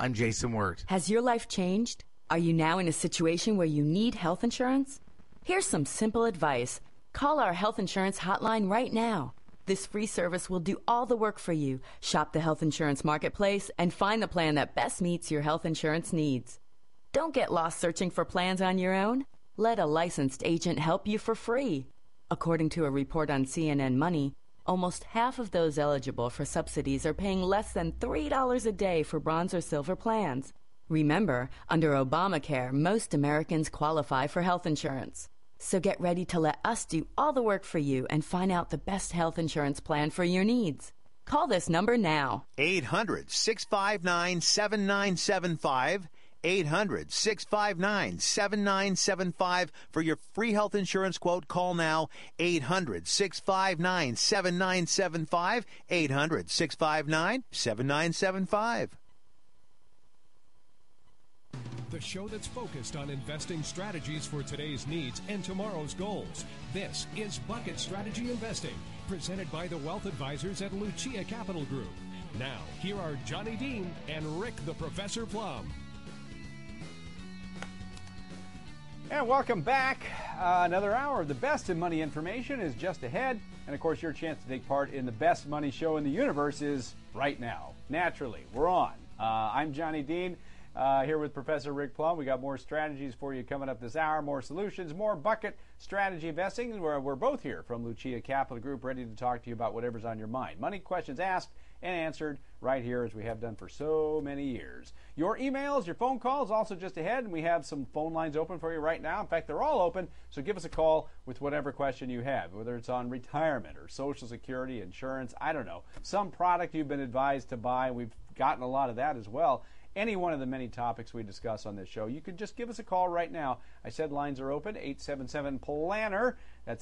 I'm Jason Wirt. Has your life changed? Are you now in a situation where you need health insurance? Here's some simple advice. Call our health insurance hotline right now. This free service will do all the work for you. Shop the health insurance marketplace and find the plan that best meets your health insurance needs. Don't get lost searching for plans on your own. Let a licensed agent help you for free. According to a report on CNN Money, almost half of those eligible for subsidies are paying less than $3 a day for bronze or silver plans. Remember, under Obamacare, most Americans qualify for health insurance. So get ready to let us do all the work for you and find out the best health insurance plan for your needs. Call this number now. 800-659-7975. 800-659-7975 for your free health insurance quote. Call now. 800-659-7975. 800-659-7975. The show that's focused on investing strategies for today's needs and tomorrow's goals. This is Bucket Strategy Investing, presented by the Wealth Advisors at Lucia Capital Group. Now, here are Johnny Dean and Rick the Professor Plum. And welcome back. Another hour of the best in money information is just ahead. And of course, your chance to take part in the best money show in the universe is right now. Naturally, we're on. I'm Johnny Dean, here with Professor Rick Plum. We got more strategies for you coming up this hour, more solutions, more bucket strategy investing. We're both here from Lucia Capital Group, ready to talk to you about whatever's on your mind. Money questions asked and answered right here, as we have done for so many years. Your emails, your phone calls, also just ahead, and we have some phone lines open for you right now. In fact, they're all open, so give us a call with whatever question you have, whether it's on retirement or Social Security, insurance, I don't know, some product you've been advised to buy. We've gotten a lot of that as well. Any one of the many topics we discuss on this show, you can just give us a call right now. I said lines are open, 877-PLANNER. That's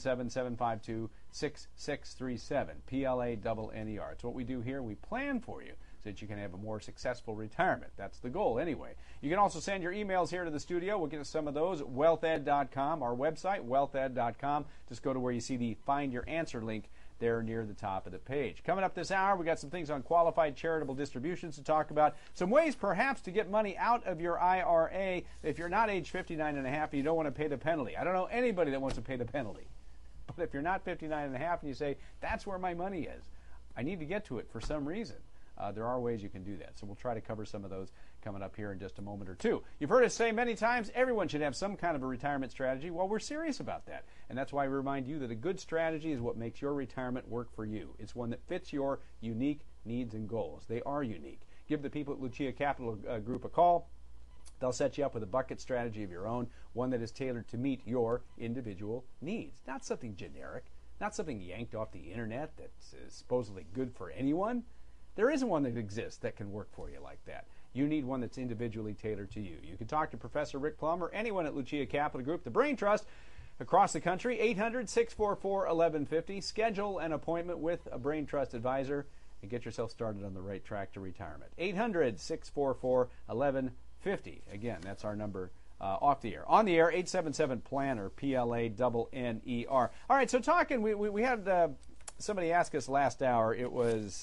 877-752-6637, PLANNER. It's what we do here. We plan for you so that you can have a more successful retirement. That's the goal anyway. You can also send your emails here to the studio. We'll get to some of those at wealthed.com, our website, wealthed.com. Just go to where you see the Find Your Answer link there near the top of the page. Coming up this hour, we got some things on qualified charitable distributions to talk about. Some ways perhaps to get money out of your IRA if you're not age 59 and a half and you don't want to pay the penalty. I don't know anybody that wants to pay the penalty. But if you're not 59 and a half and you say, that's where my money is, I need to get to it for some reason. There are ways you can do that. So we'll try to cover some of those coming up here in just a moment or two. You've heard us say many times, everyone should have some kind of a retirement strategy. Well, we're serious about that. And that's why we remind you that a good strategy is what makes your retirement work for you. It's one that fits your unique needs and goals. They are unique. Give the people at Lucia Capital Group a call. They'll set you up with a bucket strategy of your own, one that is tailored to meet your individual needs. Not something generic, not something yanked off the internet that's supposedly good for anyone. There isn't one that exists that can work for you like that. You need one that's individually tailored to you. You can talk to Professor Rick Plum or anyone at Lucia Capital Group, the Brain Trust, across the country, 800-644-1150. Schedule an appointment with a Brain Trust advisor and get yourself started on the right track to retirement. 800-644-1150. Again, that's our number off the air. On the air, 877-PLANNER, PLANNER. All right, so talking, we had... somebody asked us last hour, it was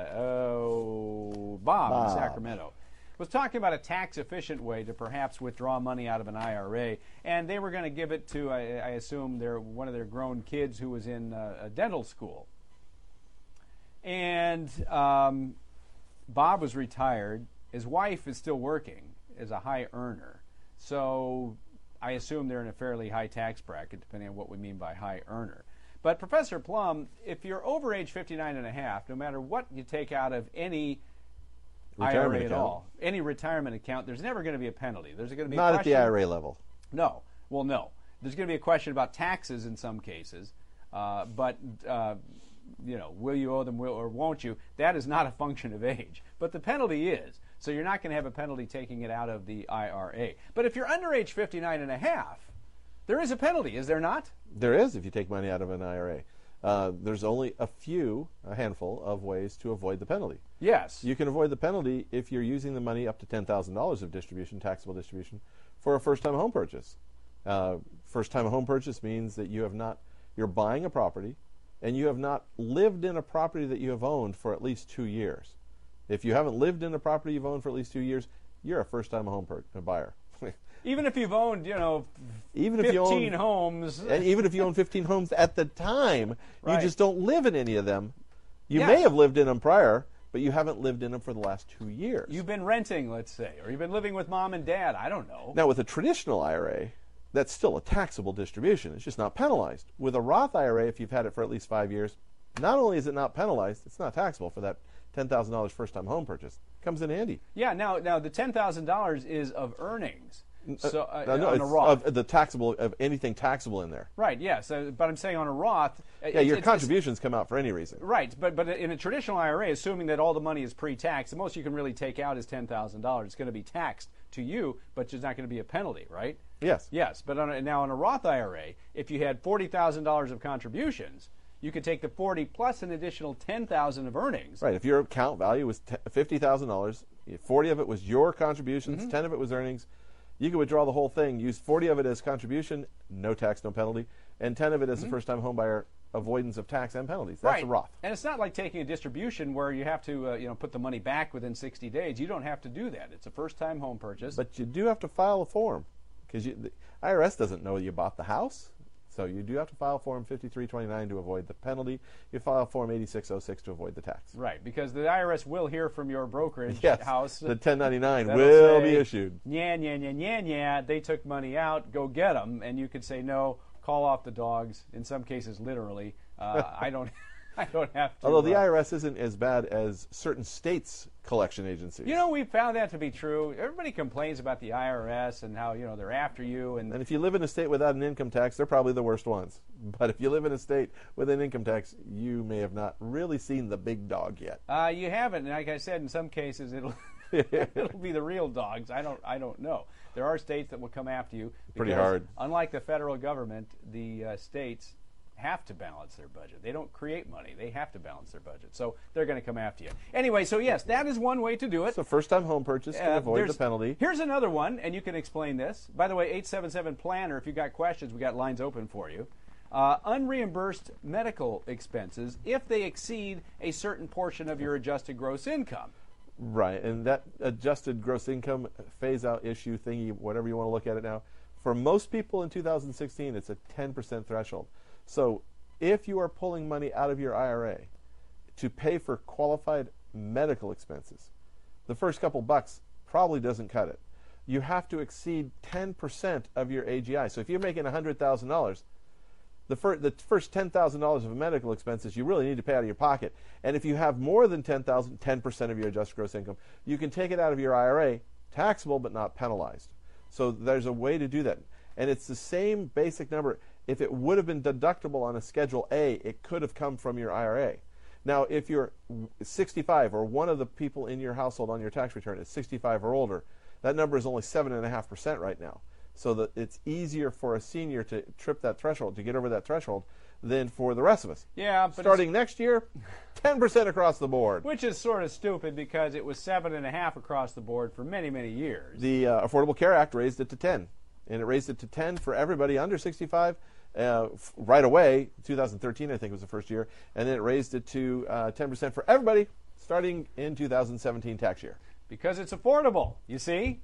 Bob in Sacramento, was talking about a tax-efficient way to perhaps withdraw money out of an IRA, and they were going to give it to, I assume, one of their grown kids who was in a dental school. And Bob was retired. His wife is still working as a high earner. So I assume they're in a fairly high tax bracket, depending on what we mean by high earner. But Professor Plum, if you're over age 59 and a half, no matter what you take out of any IRA at all, any retirement account, there's never going to be a penalty. There's going to be not at the IRA level. No. Well, no. There's going to be a question about taxes in some cases, but will you owe them or won't you? That is not a function of age. But the penalty is. So you're not going to have a penalty taking it out of the IRA. But if you're under age 59 and a half, there is a penalty, is there not? There is if you take money out of an IRA. There's only a handful of ways to avoid the penalty. Yes. You can avoid the penalty if you're using the money up to $10,000 of distribution, taxable distribution, for a first-time home purchase. First-time home purchase means that you're buying a property and you have not lived in a property that you have owned for at least 2 years. If you haven't lived in a property you've owned for at least 2 years, you're a first-time home buyer. Even if you've owned, even if 15 homes. And even if you own 15 homes at the time, Right. you just don't live in any of them. You Yeah. may have lived in them prior, but you haven't lived in them for the last 2 years. You've been renting, let's say, or you've been living with mom and dad. I don't know. Now, with a traditional IRA, that's still a taxable distribution. It's just not penalized. With a Roth IRA, if you've had it for at least 5 years, not only is it not penalized, it's not taxable for that $10,000 first-time home purchase. Comes in handy. Yeah, now the $10,000 is of earnings. So No, on it's a Roth. of the taxable, of anything taxable in there. Right, yes. But I'm saying on a Roth. Yeah, your contributions come out for any reason. Right, but in a traditional IRA, assuming that all the money is pre-tax, the most you can really take out is $10,000. It's going to be taxed to you, but there's not going to be a penalty, right? Yes. Yes, but now on a Roth IRA, if you had $40,000 of contributions, you could take the 40 plus an additional $10,000 of earnings. Right. If your account value was $50,000, 40 of it was your contributions, 10 of it was earnings, you could withdraw the whole thing, use 40 of it as contribution, no tax, no penalty, and 10 of it as a first-time home buyer, avoidance of tax and penalties. That's Right. a Roth. And it's not like taking a distribution where you have to put the money back within 60 days. You don't have to do that. It's a first-time home purchase. But you do have to file a form because the IRS doesn't know you bought the house. So you do have to file Form 5329 to avoid the penalty. You file Form 8606 to avoid the tax. Right, because the IRS will hear from your brokerage Yes, house. the 1099 that'll will say, be issued. Yeah, they took money out, go get them. And you could say, no, call off the dogs, in some cases literally. I don't have to. Although the IRS isn't as bad as certain states' collection agencies. We found that to be true. Everybody complains about the IRS and how, they're after you. And if you live in a state without an income tax, they're probably the worst ones. But if you live in a state with an income tax, you may have not really seen the big dog yet. You haven't. And like I said, in some cases, it'll be the real dogs. I don't know. There are states that will come after you. Pretty because, hard. Unlike the federal government, the states have to balance their budget. They don't create money. They have to balance their budget. So they're going to come after you. Anyway, so yes, that is one way to do it. So first-time home purchase can avoid the penalty. Here's another one, and you can explain this. By the way, 877-PLANNER, if you've got questions, we got lines open for you. Unreimbursed medical expenses if they exceed a certain portion of your adjusted gross income. Right, and that adjusted gross income phase-out issue thingy, whatever you want to look at it now, for most people in 2016, it's a 10% threshold. So if you are pulling money out of your IRA to pay for qualified medical expenses, the first couple bucks probably doesn't cut it. You have to exceed 10% of your AGI. So if you're making $100,000, the first $10,000 of medical expenses you really need to pay out of your pocket. And if you have more than $10,000, 10% of your adjusted gross income, you can take it out of your IRA, taxable but not penalized. So there's a way to do that. And it's the same basic number. If it would have been deductible on a Schedule A, it could have come from your IRA. Now, if you're 65 or one of the people in your household on your tax return is 65 or older, that number is only 7.5% right now. So that it's easier for a senior to trip that threshold, to get over that threshold, than for the rest of us. Yeah, but starting next year, 10% across the board. Which is sort of stupid because it was 7.5 across the board for many, many years. The Affordable Care Act raised it to 10, and it raised it to 10 for everybody under 65 right away. 2013, I think, was the first year, and then it raised it to 10% for everybody starting in 2017 tax year. Because it's affordable, you see?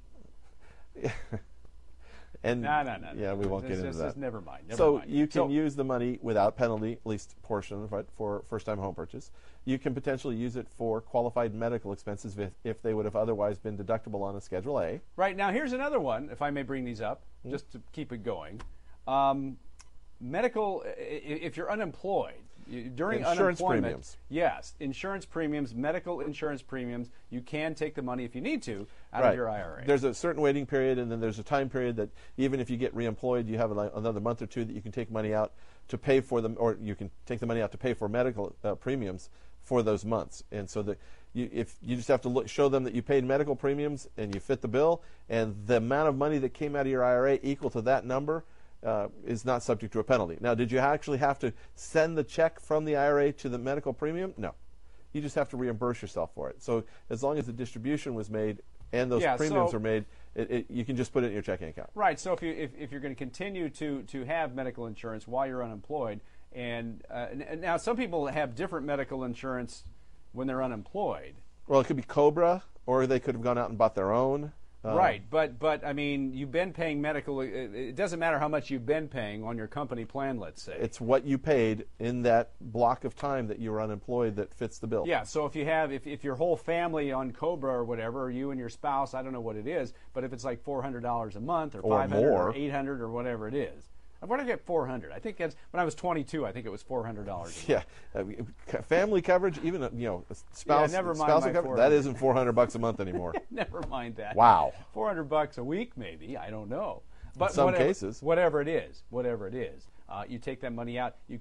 And No. Yeah, we won't get into that. Never mind. So you can use the money without penalty, at least a portion of it, for first-time home purchase. You can potentially use it for qualified medical expenses if they would have otherwise been deductible on a Schedule A. Right. Now, here's another one, if I may bring these up, just to keep it going. Medical, if you're unemployed, during insurance unemployment, premiums. Yes, insurance premiums, medical insurance premiums, you can take the money if you need to out Right. of your IRA. There's a certain waiting period, and then there's a time period that even if you get reemployed, you have another month or two that you can take money out to pay for them, or you can take the money out to pay for medical premiums for those months. And so if you just have to show them that you paid medical premiums and you fit the bill, and the amount of money that came out of your IRA equal to that number, is not subject to a penalty. Now, did you actually have to send the check from the IRA to the medical premium? No. You just have to reimburse yourself for it. So as long as the distribution was made and those premiums were made, you can just put it in your checking account. Right. So if you're going to continue to have medical insurance while you're unemployed, and now some people have different medical insurance when they're unemployed. Well, it could be Cobra, or they could have gone out and bought their own. Right, but I mean, you've been paying medical. It doesn't matter how much you've been paying on your company plan, let's say. It's what you paid in that block of time that you were unemployed that fits the bill. Yeah, so if your whole family on Cobra or whatever, or you and your spouse, I don't know what it is, but if it's like $400 a month or $500 more. or $800 or whatever it is. Where did I get $400? I think that's when I was 22. I think it was $400. Yeah, family coverage, even spouse, never mind spousal my coverage, that isn't $400 a month anymore. Never mind that. Wow. $400 a week, maybe. I don't know. But in some cases, whatever it is, you take that money out. You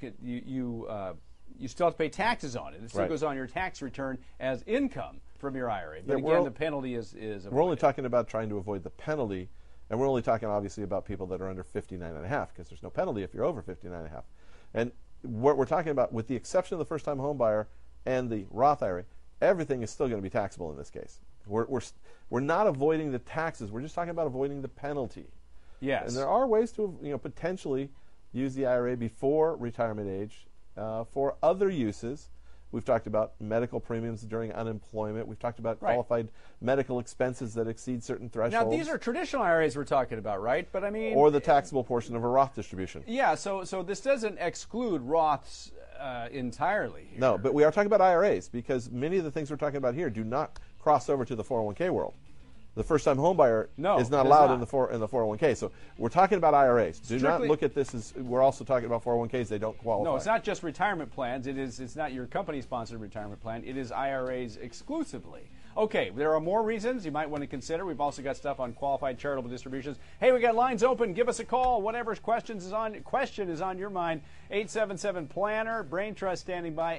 still have to pay taxes on it. It still goes on your tax return as income from your IRA. But again, the penalty is avoided. We're only talking about trying to avoid the penalty. And we're only talking, obviously, about people that are under 59.5, because there's no penalty if you're over 59.5. And what we're talking about, with the exception of the first-time home buyer and the Roth IRA, everything is still going to be taxable in this case. We're not avoiding the taxes. We're just talking about avoiding the penalty. Yes. And there are ways to potentially use the IRA before retirement age for other uses. We've talked about medical premiums during unemployment. We've talked about qualified medical expenses that exceed certain thresholds. Now, these are traditional IRAs we're talking about, right? But I mean, or the taxable portion of a Roth distribution. Yeah. So this doesn't exclude Roths entirely here. No, but we are talking about IRAs because many of the things we're talking about here do not cross over to the 401k world. The first-time home buyer is not allowed in the 401k. So we're talking about IRAs. Do not look at this as we're also talking about 401ks. They don't qualify. No, it's not just retirement plans. It's not your company-sponsored retirement plan. It is IRAs exclusively. Okay, there are more reasons you might want to consider. We've also got stuff on qualified charitable distributions. Hey, we got lines open. Give us a call. Whatever question is on your mind. 877-PLANNER. Brain Trust standing by.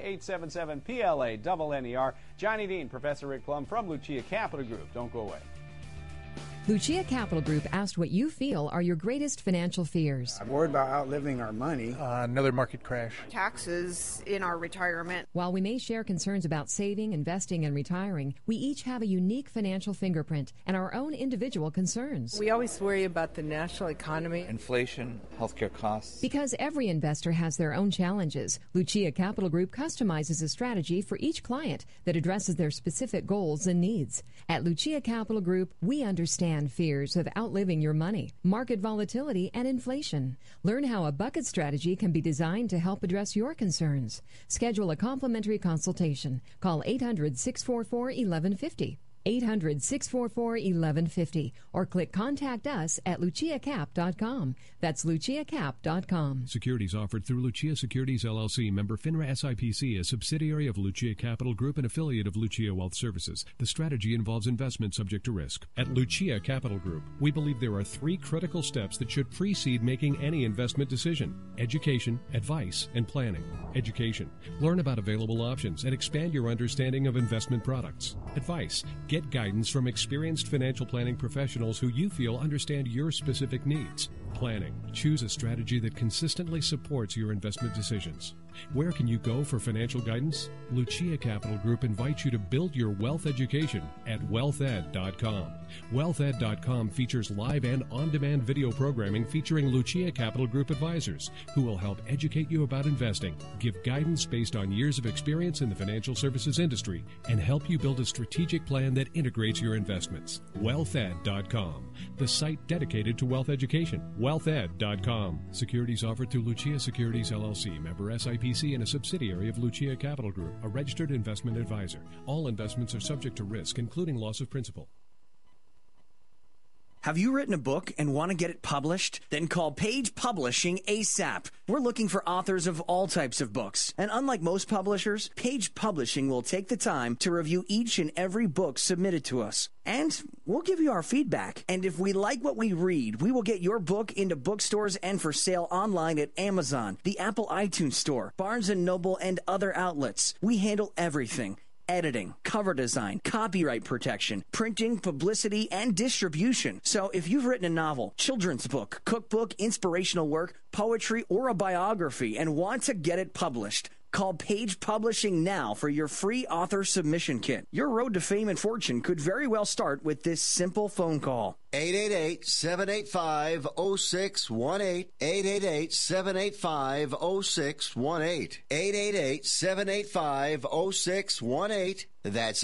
877-PLA-NER. Johnny Dean, Professor Rick Plum from Lucia Capital Group. Don't go away. Lucia Capital Group asked what you feel are your greatest financial fears. I'm worried about outliving our money. Another market crash. Taxes in our retirement. While we may share concerns about saving, investing, and retiring, we each have a unique financial fingerprint and our own individual concerns. We always worry about the national economy. Inflation, healthcare costs. Because every investor has their own challenges, Lucia Capital Group customizes a strategy for each client that addresses their specific goals and needs. At Lucia Capital Group, we understand fears of outliving your money, market volatility, and inflation. Learn how a bucket strategy can be designed to help address your concerns. Schedule a complimentary consultation. Call 800-644-1150. 800-644-1150 or click Contact Us at LuciaCap.com. That's LuciaCap.com. Securities offered through Lucia Securities LLC, member FINRA SIPC, a subsidiary of Lucia Capital Group and affiliate of Lucia Wealth Services. The strategy involves investment subject to risk. At Lucia Capital Group, we believe there are 3 critical steps that should precede making any investment decision: education, advice, and planning. Education. Learn about available options and expand your understanding of investment products. Advice. Get guidance from experienced financial planning professionals who you feel understand your specific needs. Planning. Choose a strategy that consistently supports your investment decisions. Where can you go for financial guidance? Lucia Capital Group invites you to build your wealth education at wealthed.com. Wealthed.com features live and on-demand video programming featuring Lucia Capital Group advisors who will help educate you about investing, give guidance based on years of experience in the financial services industry, and help you build a strategic plan that integrates your investments. Wealthed.com, the site dedicated to wealth education. Wealthed.com. Securities offered through Lucia Securities LLC, member SIPC, and a subsidiary of Lucia Capital Group, a registered investment advisor. All investments are subject to risk, including loss of principal. Have you written a book and want to get it published? Then call Page Publishing ASAP. We're looking for authors of all types of books. And unlike most publishers, Page Publishing will take the time to review each and every book submitted to us. And we'll give you our feedback. And if we like what we read, we will get your book into bookstores and for sale online at Amazon, the Apple iTunes Store, Barnes & Noble, and other outlets. We handle everything: editing, cover design, copyright protection, printing, publicity, and distribution. So if you've written a novel, children's book, cookbook, inspirational work, poetry, or a biography and want to get it published, call Page Publishing now for your free author submission kit. Your road to fame and fortune could very well start with this simple phone call. 888-785-0618. 888-785-0618. 888-785-0618. That's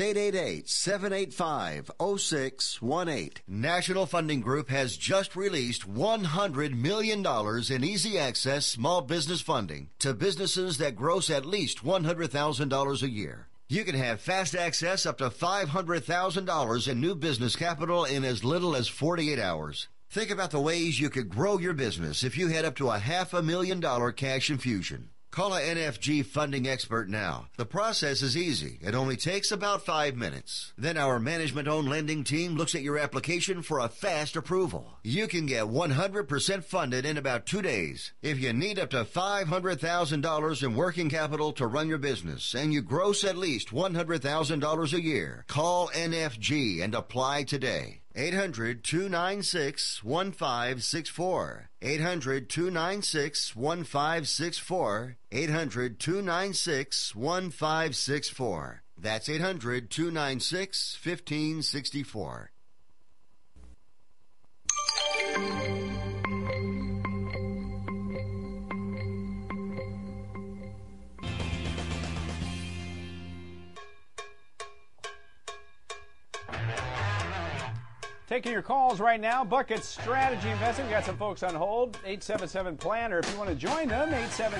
888-785-0618. National Funding Group has just released $100 million in easy access small business funding to businesses that gross at least $100,000 a year. You can have fast access up to $500,000 in new business capital in as little as 48 hours. Think about the ways you could grow your business if you had up to a $500,000 cash infusion. Call a NFG funding expert now. The process is easy. It only takes about 5 minutes. Then our management-owned lending team looks at your application for a fast approval. You can get 100% funded in about 2 days. If you need up to $500,000 in working capital to run your business and you gross at least $100,000 a year, call NFG and apply today. 800-296-1564. 800-296-1564. 800-296-1564. That's 800-296-1564. Taking your calls right now. Bucket Strategy Investing. We've got some folks on hold. 877-PLANNER. If you want to join them,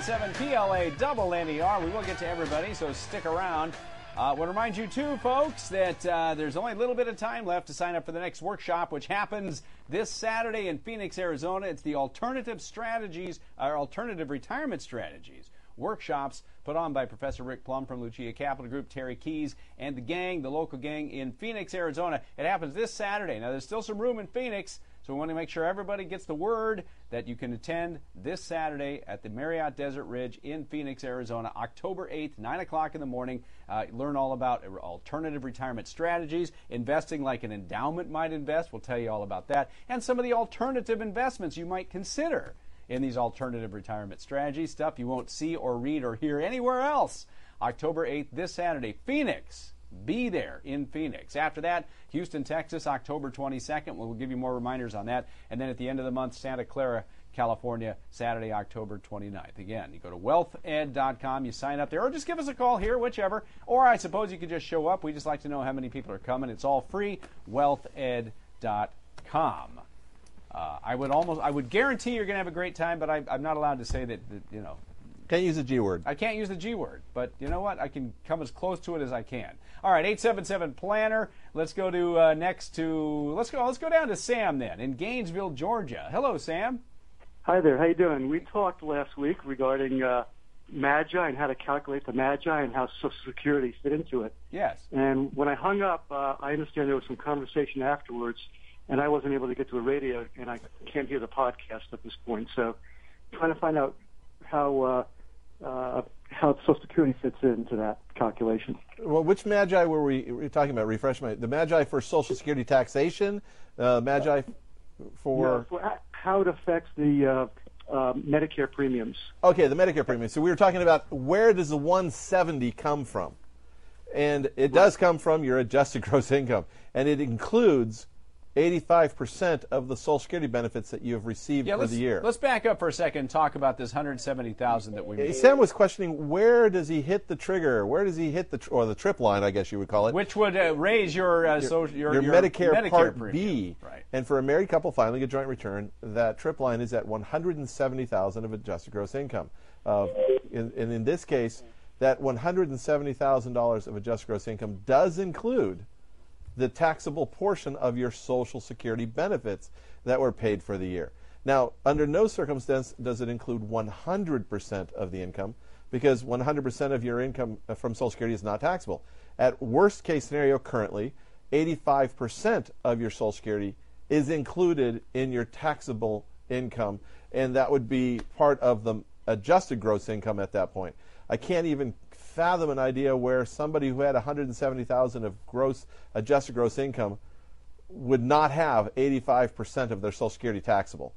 877-PLA-NER. We will get to everybody, so stick around. I want to remind you, too, folks, that there's only a little bit of time left to sign up for the next workshop, which happens this Saturday in Phoenix, Arizona. It's the Alternative Retirement Strategies workshops put on by Professor Rick Plum from Lucia Capital Group, Terry Keys, and the gang, the local gang in Phoenix, Arizona. It happens this Saturday. Now, there's still some room in Phoenix, so we want to make sure everybody gets the word that you can attend this Saturday at the Marriott Desert Ridge in Phoenix, Arizona, October 8th, 9 o'clock in the morning. Learn all about alternative retirement strategies, investing like an endowment might invest. We'll tell you all about that, and some of the alternative investments you might consider in these alternative retirement strategies, stuff you won't see or read or hear anywhere else. October 8th, this Saturday, Phoenix. Be there in Phoenix. After that, Houston, Texas, October 22nd. We'll give you more reminders on that. And then at the end of the month, Santa Clara, California, Saturday, October 29th. Again, you go to wealthed.com, you sign up there, or just give us a call here, whichever. Or I suppose you could just show up. We just like to know how many people are coming. It's all free, wealthed.com. I would guarantee you're going to have a great time, but I'm not allowed to say that, you know. Can't use the G word. I can't use the G word, but you know what? I can come as close to it as I can. All right, 877-PLANNER. Let's go to let's go down to Sam then in Gainesville, Georgia. Hello, Sam. Hi there. How you doing? We talked last week regarding MAGI and how to calculate the MAGI and how Social Security fit into it. Yes. And when I hung up, I understand there was some conversation afterwards, and I wasn't able to get to the radio, and I can't hear the podcast at this point. So, trying to find out how Social Security fits into that calculation. Well, which MAGI were we talking about? Refresh my. The MAGI for Social Security taxation, MAGI for how it affects the Medicare premiums. Okay, the Medicare premiums. So we were talking about where does the 170 come from, and it does come from your adjusted gross income, and it includes 85% of the Social Security benefits that you have received for the year. Let's back up for a second and talk about this $170,000 that we made. Sam was questioning, where does he hit the trigger? Where does he hit the trip line, I guess you would call it. Which would raise your Medicare Part premium. B. Right. And for a married couple filing a joint return, that trip line is at $170,000 of adjusted gross income. In this case, that $170,000 of adjusted gross income does include the taxable portion of your Social Security benefits that were paid for the year. Now, under no circumstance does it include 100% of the income, because 100% of your income from Social Security is not taxable. At worst case scenario currently, 85% of your Social Security is included in your taxable income, and that would be part of the adjusted gross income at that point. I can't even fathom an idea where somebody who had $170,000 of adjusted gross income would not have 85% of their Social Security taxable.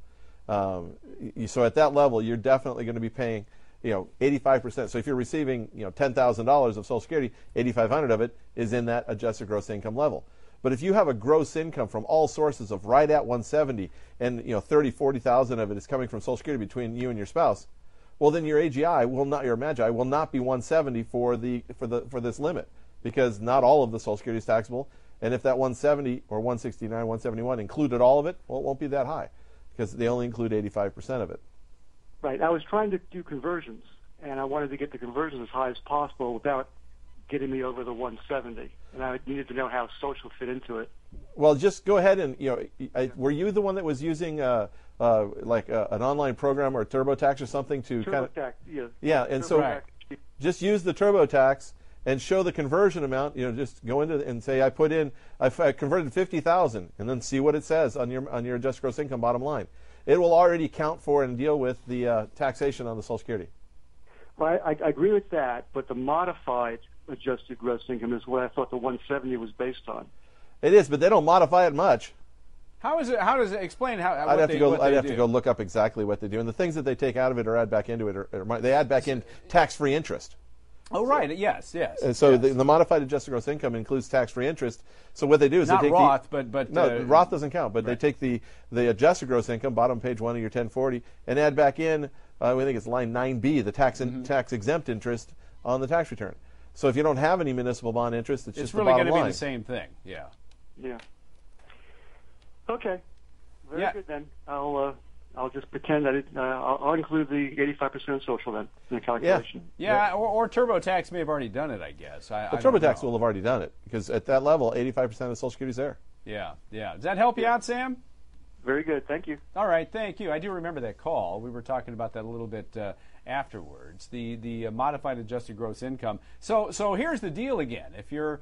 So at that level, you're definitely going to be paying, 85%. So if you're receiving, $10,000 of Social Security, $8,500 of it is in that adjusted gross income level. But if you have a gross income from all sources of right at 170, and 30,000-40,000 of it is coming from Social Security between you and your spouse, well, then your AGI will not, your MAGI will not be 170 for this limit, because not all of the Social Security is taxable. And if that 170 or 169, 171 included all of it, well, it won't be that high, because they only include 85% of it. Right. I was trying to do conversions, and I wanted to get the conversions as high as possible without getting me over the 170. And I needed to know how social fit into it. Well, just go ahead and, were you the one that was using an online program or TurboTax or something to kind of... TurboTax, yeah. Yeah, and so just use the TurboTax and show the conversion amount. Just go into and say, I converted 50,000, and then see what it says on your adjusted gross income bottom line. It will already count for and deal with the taxation on the Social Security. Well, I agree with that, but the modified adjusted gross income is what I thought the 170 was based on. It is, but they don't modify it much. How is it? How does it explain how? I'd have to go look up exactly what they do, and the things that they take out of it or add back into it, or they add back in tax-free interest. Oh, right. Yes. And so the modified adjusted gross income includes tax-free interest. So what they do is not they take Roth, but no, Roth doesn't count. But they take the adjusted gross income, bottom page 1 of your 1040, and add back in. I think it's line 9B, the tax exempt interest on the tax return. So if you don't have any municipal bond interest, it's just really the bottom going to line. be the same thing. Yeah. Yeah. Okay. Very good then. I'll just pretend that I'll include the 85% social then in the calculation. Yeah. Or TurboTax may have already done it, I guess. TurboTax will have already done it, because at that level, 85% of the Social Security is there. Yeah. Does that help you out, Sam? Very good. Thank you. All right. Thank you. I do remember that call. We were talking about that a little bit afterwards. The modified adjusted gross income. So here's the deal again. If you're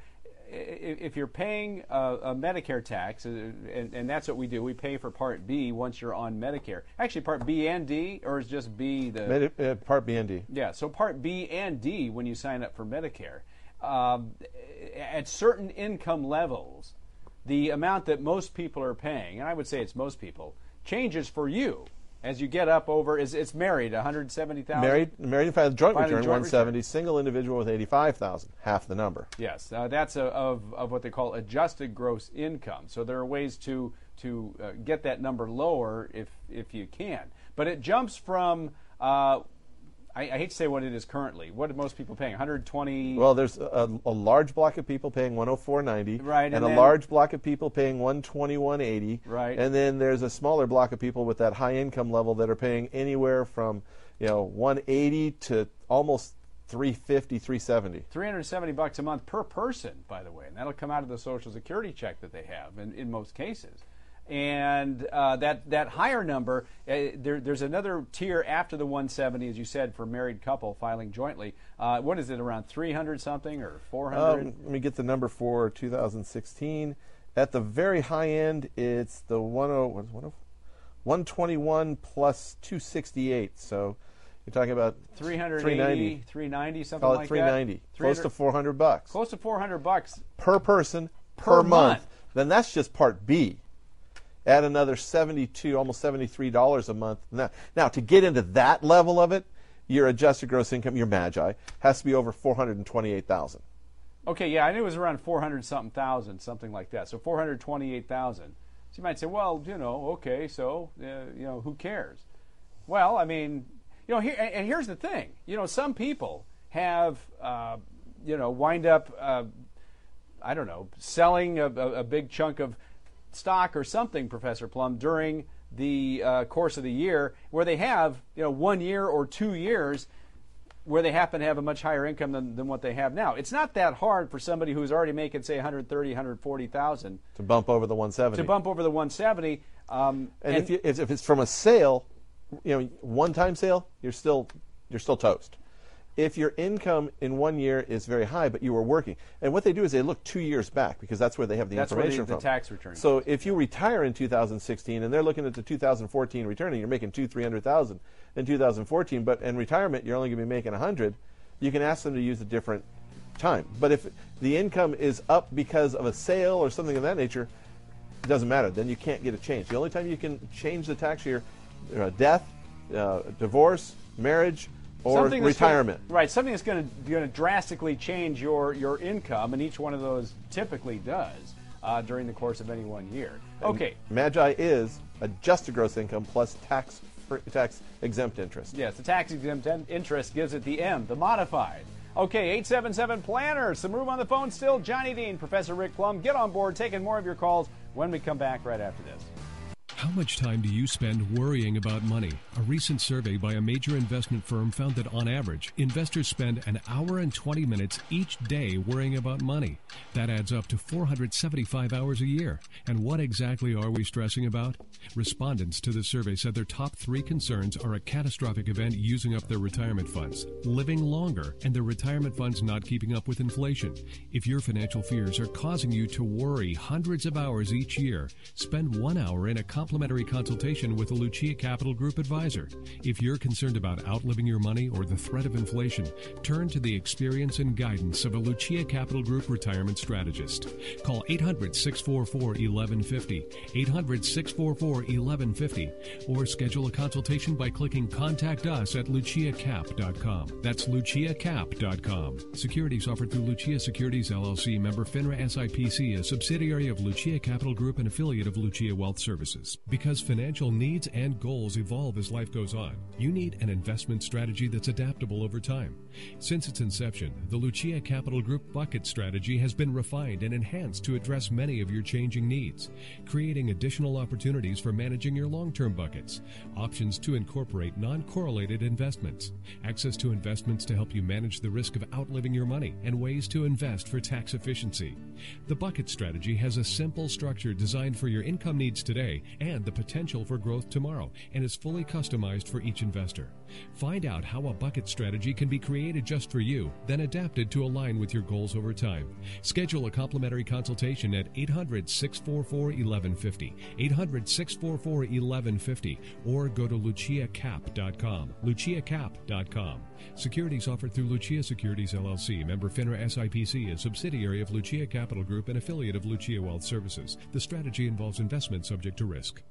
paying a Medicare tax, and that's what we do, we pay for Part B once you're on Medicare. Actually, Part B and D, or is just B the Part B and D? Yeah. So Part B and D, when you sign up for Medicare, at certain income levels, the amount that most people are paying, and I would say it's most people, changes for you as you get up over. It's married, 170,000. Married and filed joint return, 170. Single individual with 85,000, half the number. Yes, that's of what they call adjusted gross income. So there are ways to get that number lower if you can. But it jumps from. I hate to say what it is currently. What are most people paying? 120. Well, there's a large block of people paying 104.90, right, and a large block of people paying 121.80, right, and then there's a smaller block of people with that high income level that are paying anywhere from 180 to almost 350, 370. $370 a month per person, by the way, and that'll come out of the Social Security check that they have in most cases. And that higher number, there's another tier after the 170, as you said, for married couple filing jointly. What is it, around 300 something or 400? Let me get the number for 2016. At the very high end, it's the 121 plus 268. So you're talking about 380, 390, something Call it like 390. that. Close to $400. Close to $400 per person per month. Then that's just Part B. Add another $72, almost $73 a month. Now, to get into that level of it, your adjusted gross income, your MAGI, has to be over $428,000. Okay, yeah, I knew it was around 400-something thousand, something like that. So 428,000. So you might say, well, okay, so who cares? Well, I mean, here's the thing. Some people have, wind up, selling a big chunk of stock or something, Professor Plum, during the course of the year, where they have 1 year or 2 years where they happen to have a much higher income than what they have now. It's not that hard for somebody who's already making, say, $130,000, $140,000 to bump over the 170. To bump over the 170. And if it's from a sale, one-time sale, you're still toast. If your income in 1 year is very high, but you were working, and what they do is they look 2 years back, because that's where they have the information from. The tax return. So if you retire in 2016 and they're looking at the 2014 return, and you're making $300,000 in 2014, but in retirement you're only going to be making $100,000, you can ask them to use a different time. But if the income is up because of a sale or something of that nature, it doesn't matter. Then you can't get a change. The only time you can change the tax year, death, divorce, marriage, or retirement. Something that's going to drastically change your income, and each one of those typically does. during the course of any 1 year. Okay. MAGI is adjusted gross income plus tax-exempt interest. Yes, the tax-exempt interest gives it the M, the modified. Okay, 877-PLANNER. Some room on the phone still. Johnny Dean, Professor Rick Plum, get on board, taking more of your calls when we come back right after this. How much time do you spend worrying about money? A recent survey by a major investment firm found that on average, investors spend an hour and 20 minutes each day worrying about money. That adds up to 475 hours a year. And what exactly are we stressing about? Respondents to the survey said their top 3 concerns are a catastrophic event using up their retirement funds, living longer, and their retirement funds not keeping up with inflation. If your financial fears are causing you to worry hundreds of hours each year, spend 1 hour in a complimentary consultation with a Lucia Capital Group advisor. If you're concerned about outliving your money or the threat of inflation, turn to the experience and guidance of a Lucia Capital Group retirement strategist. Call 800-644-1150, 800-644-1150, or schedule a consultation by clicking Contact Us at luciacap.com. That's luciacap.com. Securities offered through Lucia Securities LLC, member FINRA SIPC, a subsidiary of Lucia Capital Group and affiliate of Lucia Wealth Services. Because financial needs and goals evolve as life goes on, you need an investment strategy that's adaptable over time. Since its inception, the Lucia Capital Group Bucket Strategy has been refined and enhanced to address many of your changing needs, creating additional opportunities for managing your long-term buckets, options to incorporate non-correlated investments, access to investments to help you manage the risk of outliving your money, and ways to invest for tax efficiency. The Bucket Strategy has a simple structure designed for your income needs today and the potential for growth tomorrow, and is fully customized for each investor. Find out how a bucket strategy can be created just for you, then adapted to align with your goals over time. Schedule a complimentary consultation at 800-644-1150, 800-644-1150, or go to luciacap.com, luciacap.com. Securities offered through Lucia Securities LLC, member FINRA SIPC, a subsidiary of Lucia Capital Group and affiliate of Lucia Wealth Services. The strategy involves investment subject to risk.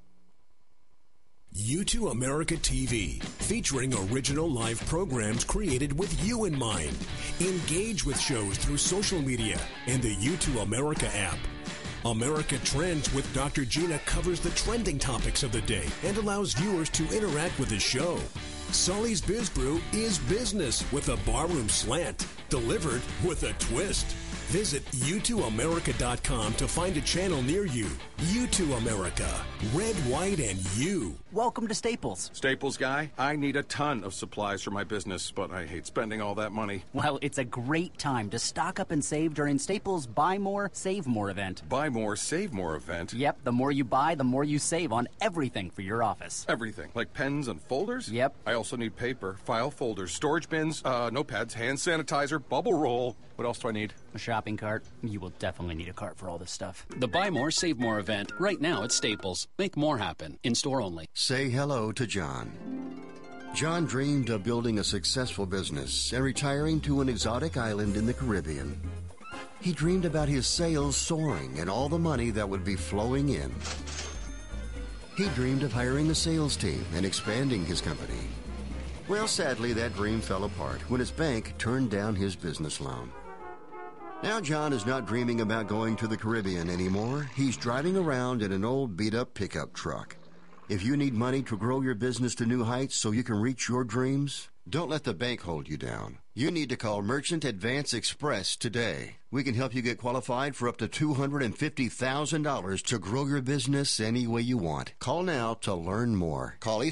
U2 America TV, featuring original live programs created with you in mind. Engage with shows through social media and the U2 America app. America Trends with Dr. Gina covers the trending topics of the day and allows viewers to interact with the show. Sully's Biz Brew is business with a barroom slant, delivered with a twist. Visit U2America.com to find a channel near you. U2 America. Red, white, and you. Welcome to Staples. Staples guy, I need a ton of supplies for my business, but I hate spending all that money. Well, it's a great time to stock up and save during Staples' Buy More, Save More event. Buy more, save more event? Yep, the more you buy, the more you save on everything for your office. Everything? Like pens and folders? Yep. I also need paper, file folders, storage bins, notepads, hand sanitizer, bubble roll. What else do I need? A shopping cart. You will definitely need a cart for all this stuff. The Buy More, Save More event, right now at Staples. Make more happen. In-store only. Say hello to John. John dreamed of building a successful business and retiring to an exotic island in the Caribbean. He dreamed about his sales soaring and all the money that would be flowing in. He dreamed of hiring a sales team and expanding his company. Well, sadly, that dream fell apart when his bank turned down his business loan. Now John is not dreaming about going to the Caribbean anymore. He's driving around in an old beat-up pickup truck. If you need money to grow your business to new heights so you can reach your dreams, don't let the bank hold you down. You need to call Merchant Advance Express today. We can help you get qualified for up to $250,000 to grow your business any way you want. Call now to learn more. Call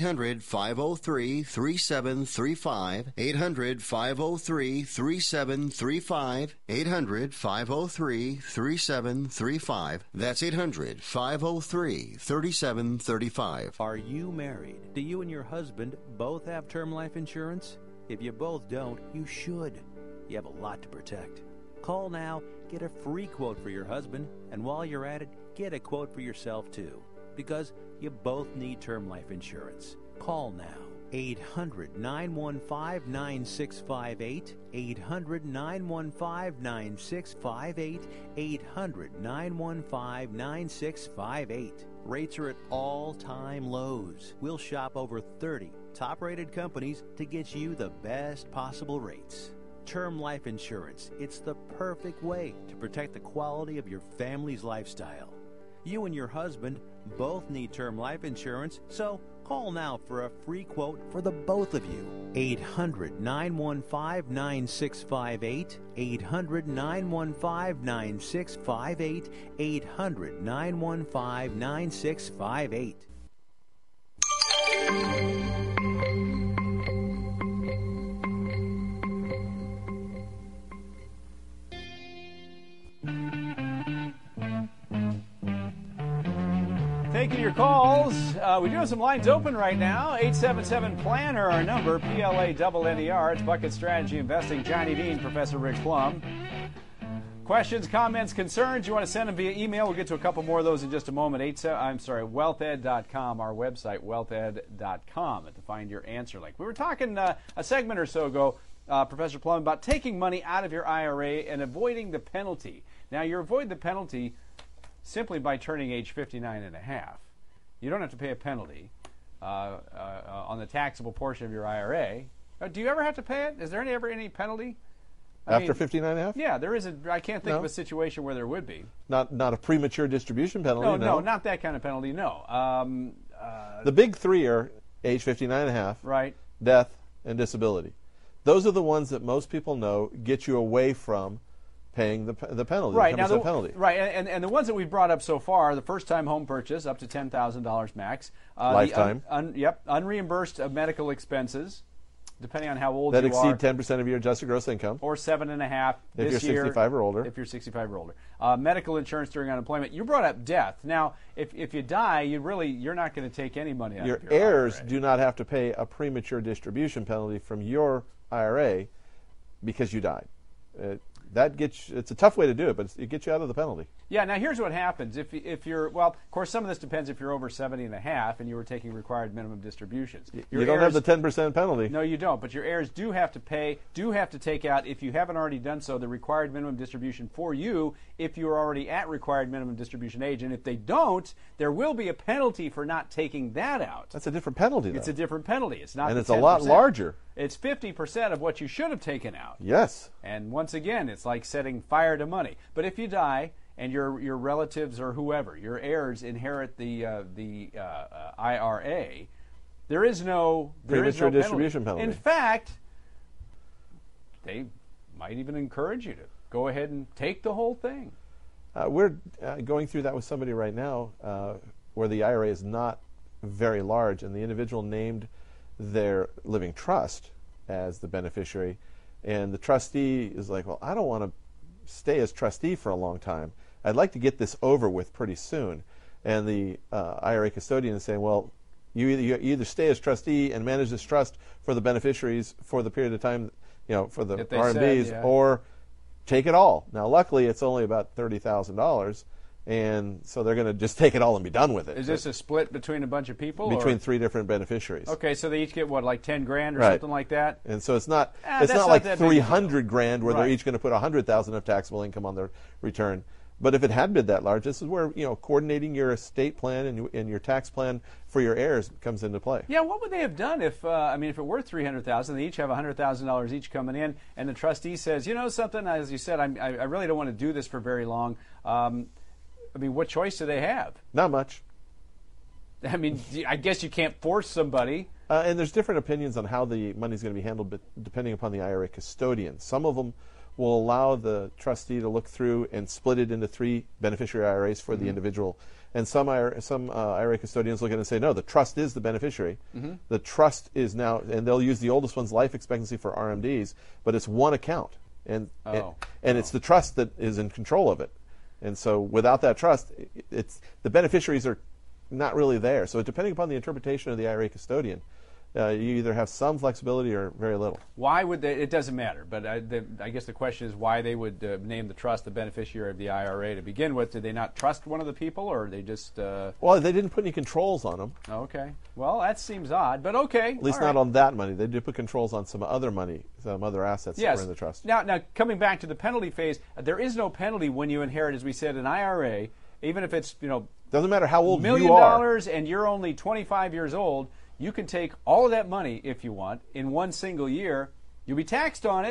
800-503-3735, 800-503-3735, 800-503-3735. That's 800-503-3735. Are you married? Do you and your husband both have term life insurance? If you both don't, you should. You have a lot to protect. Call now, get a free quote for your husband, and while you're at it, get a quote for yourself too. Because you both need term life insurance. Call now. 800-915-9658, 800-915-9658, 800-915-9658. Rates are at all-time lows. We'll shop over 30 top-rated companies to get you the best possible rates. term life insurance. It's the perfect way to protect the quality of your family's lifestyle. You and your husband both need term life insurance, so call now for a free quote for the both of you. 800-915-9658. 800-915-9658. 800-915-9658. Taking your calls. We do have some lines open right now. 877-PLANNER, our number, PLANNER. It's Bucket Strategy Investing. Johnny Dean, Professor Rick Plum. Questions, comments, concerns, you want to send them via email. We'll get to a couple more of those in just a moment. wealthed.com, our website, wealthed.com, to find your answer link. We were talking a segment or so ago, Professor Plum, about taking money out of your IRA and avoiding the penalty. Now, you avoid the penalty simply by turning age 59 and a half. You don't have to pay a penalty on the taxable portion of your IRA. Do you ever have to pay it? Is there ever any penalty? After 59 and a half? Yeah, there is I can't think of a situation where there would be. Not a premature distribution penalty, no, not that kind of penalty, no. The big three are age 59 and a half, right, death, and disability. Those are the ones that most people know get you away from paying the penalty, right, the 10% penalty. Right, and the ones that we've brought up so far, the first-time home purchase, up to $10,000 max. Lifetime. Unreimbursed medical expenses, depending on how old that you are. That exceed 10% of your adjusted gross income. Or 7.5 if this you're year. 65 or older. If you're 65 or older. Medical insurance during unemployment. You brought up death. Now, if you die, you're not going to take any money out of your heirs IRA. do not have to pay a premature distribution penalty from your IRA because you died. It's a tough way to do it, but it gets you out of the penalty. Yeah, now here's what happens. If you're, well, of course, some of this depends if you're over 70 and a half and you were taking required minimum distributions. You don't have the 10% penalty. No, you don't, but your heirs do have to take out, if you haven't already done so, the required minimum distribution for you if you're already at required minimum distribution age. And if they don't, there will be a penalty for not taking that out. That's a different penalty, though. It's a different penalty. It's not. And it's a lot larger. It's 50% of what you should have taken out. Yes. And once again, it's like setting fire to money. But if you die and your relatives or whoever, your heirs inherit the IRA, there is no distribution penalty. In fact, they might even encourage you to go ahead and take the whole thing. We're going through that with somebody right now where the IRA is not very large, and the individual named their living trust as the beneficiary, and the trustee is like, well, I don't want to stay as trustee for a long time. I'd like to get this over with pretty soon. And the IRA custodian is saying, well, you either stay as trustee and manage this trust for the beneficiaries for the period of time, for the RMDs, or take it all. Now, luckily, it's only about $30,000. And so they're going to just take it all and be done with it. Is this a split between a bunch of people? Between three different beneficiaries. Okay, so they each get what, like $10,000 or something like that? And so it's not like $300,000 where they're each going to put $100,000 of taxable income on their return. But if it had been that large, this is where coordinating your estate plan and your tax plan for your heirs comes into play. Yeah, what would they have done if if it were $300,000, they each have $100,000 each coming in, and the trustee says, something, as you said, I really don't want to do this for very long. What choice do they have? Not much. I guess you can't force somebody. And there's different opinions on how the money's going to be handled, but depending upon the IRA custodian. Some of them will allow the trustee to look through and split it into three beneficiary IRAs for the individual. And some IRA custodians look at it and say, no, the trust is the beneficiary. Mm-hmm. The trust is now, and they'll use the oldest one's life expectancy for RMDs, but it's one account. And it's the trust that is in control of it. And so without that trust, the beneficiaries are not really there. So depending upon the interpretation of the IRA custodian, you either have some flexibility or very little. Why would they? It doesn't matter. But I guess the question is why they would name the trust the beneficiary of the IRA to begin with. Did they not trust one of the people, or they just? Well, they didn't put any controls on them. Okay. Well, that seems odd, but okay. At least not on that money. They did put controls on some other money, some other assets that were in the trust. Now, coming back to the penalty phase, there is no penalty when you inherit, as we said, an IRA, even if it's doesn't matter how old $1 million you are, and you're only 25 years old. You can take all of that money, if you want, in one single year. You'll be taxed on it,